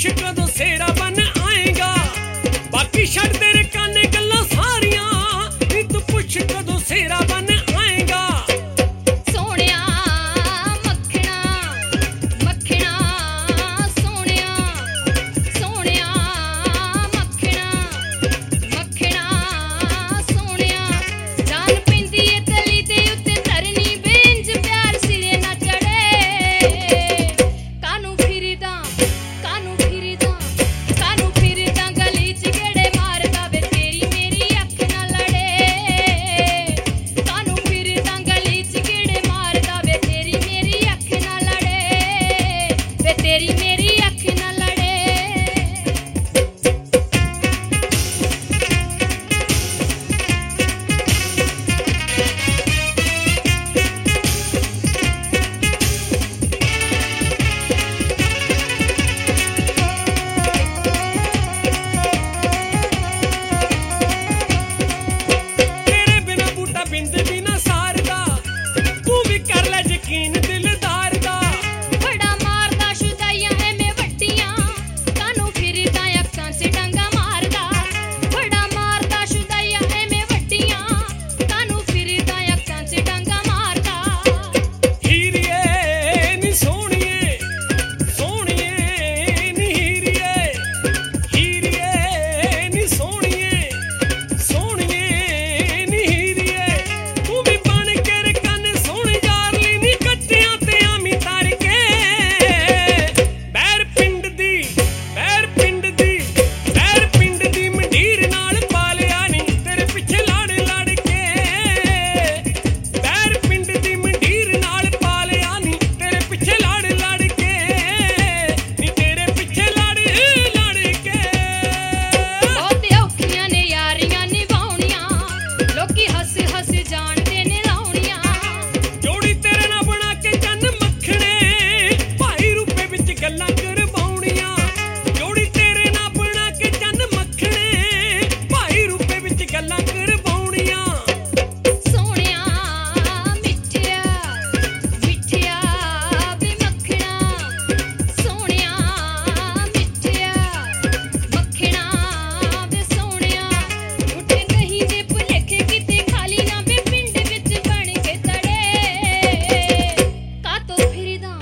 ਪੁੱਛ ਕਦੋਂ ਸੇਰਾ ਬਣ ਆਏਗਾ ਬਾਕੀ ਛੱਡ ਤੇਰੇ ਕਾਨੇ ਗੱਲਾਂ ਸਾਰੀਆਂ ਨੀ ਤੂੰ ਪੁੱਛ ਕਦੋਂ ਸੇਰਾ ਬਣ ਆਏਗਾ ਸੋਹਣਿਆ ਮੱਖਣਾ ਮੱਖਣਾ ਸੋਹਣਿਆ ਸੋਹਣਿਆ ਮੱਖਣਾ ਮੱਖਣਾ ਸੋਹਣਿਆ ਜਾਨ ਪੈਂਦੀ ਏ ਤਲੀ ਦੇ ਉੱਤੇ ਧਰਨੀ ਬੇਂਜ ਪਿਆਰ ਸਿਰੇ ਨਾ ਚੜੇ ਕਾਨੂੰ ਫਿਰਦਾ ਗਲੀ ਚ ਗੇੜੇ ਮਾਰਦਾ ਵੇ ਤੇਰੀ ਮੇਰੀ ਅੱਖ ਨਾ ਲੜੇ ਕਾਨੂੰ ਫਿਰਦਾ ਗਲੀ ਚ ਗੇੜੇ ਮਾਰਦਾ ਵੇ ਤੇਰੀ ਮੇਰੀ ਅੱਖ ਨਾ ਲੜੇ ਵੇ ਤੇਰੀ ਮੇਰੀ ਅੱਖ ਨਾ ਲੜੇ ਤੇਰੇ ਬਿਨਾ ਬੂਟਾ ਬਿੰਦ ਵੀ ਨਾ ਸਾਰਦਾ ਤੂੰ ਵੀ ਕਰ ਲੈ ਯਕੀਨ ਦਿਲਦਾਰ ਦਾ ਬੜਾ ਮਾਰਦਾ ਸ਼ੁਦਾਈਆਂ ਐਵੇਂ ਵੱਡੀਆਂ ਕਾਨੂੰ ਫਿਰਦਾ ਅੱਖਾਂ 'ਚ ਡੰਗਾ ਮਾਰਦਾ ਬੜਾ ਮਾਰਦਾ ਸ਼ੁਦਾਈਆਂ ਐਵੇਂ ਵੱਡੀਆਂ ਕਾਨੂੰ ਫਿਰਦਾ ਅੱਖਾਂ 'ਚ ਡੰਗਾ ਮਾਰਦਾ ਹੀਰੀਏ ਨੀ ਸੋਹਣੀਏ ਸੋਹਣੀਏ ਨੀ ਹੀਰੀਏ ਹੀਰੀਏ ਨੀ ਸੋਹਣੀਏ ਸੋਹਣੀਏ ਨੀ ਹੀਰੀਏ ਤੂੰ ਵੀ ਬਣ ਕੇ ਰਕਨ ਸੋਹਣੀ ਯਾਰ ਲਈ ਨੀ ਕੱਟਿਆਂ ਤੇ ਆਮੀ ਤਰ ਕੇ ਬੈਰ ਪਿੰਡ ਦੀ ਮੰਡੀਰ ਨਾਲ ਪਾਲਿਆ ਨੀ ਤੇਰੇ ਪਿੱਛੇ ਲੜ ਲੜ ਕੇ ਬੈਰ ਪਿੰਡ ਦੀ ਮੰਡੀਰ ਨਾਲ ਪਾਲਿਆ ਨੀ ਤੇਰੇ ਪਿੱਛੇ ਲੜ ਲੜ ਕੇ ਨੀ ਤੇਰੇ ਪਿੱਛੇ ਲੜ ਲੜ ਕੇ ਬਹੁਤ ਔਖੀਆਂ ਨੇ ਯਾਰੀਆਂ ਨਿਭਾਉਣੀਆਂ ਲੋਕੀ ਹੱਸ ਹੱਸ ਜਾਣਦੇ ਨੇ ਲਾਉਣੀਆਂ ਜੋੜੀ ਤੇਰੇ ਨਾਲ ਬਣਾ ਕੇ ਚੰਨ ਮੱਖਣੇ ਭਾਈ ਰੂਪੇ ਵਿੱਚ ਗੱਲਾਂ ਕਰਵਾਉਣੀਆਂ ਜੋੜੀ ਤੇਰੇ ਨਾਲ ਬਣਾ ਕੇ ਚੰਨ ਮੱਖਣੇ ਭਾਈ ਰੂਪੇ ਵਿੱਚ ਗੱਲਾਂ ਕਰਵਾਉਣੀਆਂ ਸੋਹਣਿਆ ਮਿੱਠਿਆ ਮਿੱਠਿਆ ਵੇ ਮੱਖਣਾ ਸੋਹਣਿਆ ਮਿੱਠਿਆ ਮੱਖਣਾ ਵੇ ਸੋਹਣਿਆ ਉੱਠੇ ਕਹੀਂ ਜੇ ਭੁਲੇਖੇ ਕਿਤੇ ਖਾਲੀ ਨਾ ਵੇ ਪਿੰਡ ਵਿੱਚ ਬਣ ਕੇ ਤੜੇ ਕਾਤੋਂ ਫਿਰਦਾ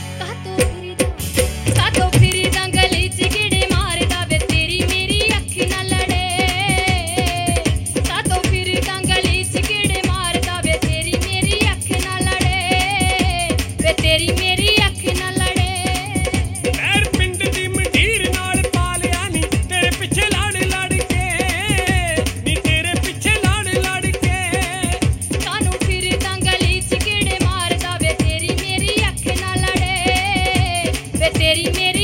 ਗਲੀ ਚ ਗੇੜੇ ਮਾਰਦਾ ਵੇ ਤੇਰੀ ਮੇਰੀ ਅੱਖ ਨਾ ਲੜੇ ਕਾਤੋਂ ਫਿਰਦਾ ਗਲੀ ਚ ਗੇੜੇ ਮਾਰਦਾ ਵੇ ਤੇਰੀ ਮੇਰੀ ਅੱਖ ਨਾ ਲੜੇ ਵੇ ਤੇਰੀ ਮੇਰੀ ਅੱਖ ਨਾ ਲੜੇ ਬੈਰ ਪਿੰਡ ਦੀ ਮੰਡੀਰ ਨਾਲ ਪਾਲਿਆ ਨੀ ਤੇਰੇ ਪਿੱਛੇ ਲੜ ਲੜ ਕੇ ਨੀ ਤੇਰੇ ਪਿੱਛੇ ਲੜ ਲੜ ਕੇ ਕਾਨੂੰ ਫਿਰਦਾ ਗਲੀ ਚ ਗੇੜੇ ਮਾਰਦਾ ਵੇ ਤੇਰੀ ਮੇਰੀ ਅੱਖ ਨਾ ਲੜੇ ਵੇ ਤੇਰੀ ਮੇਰੀ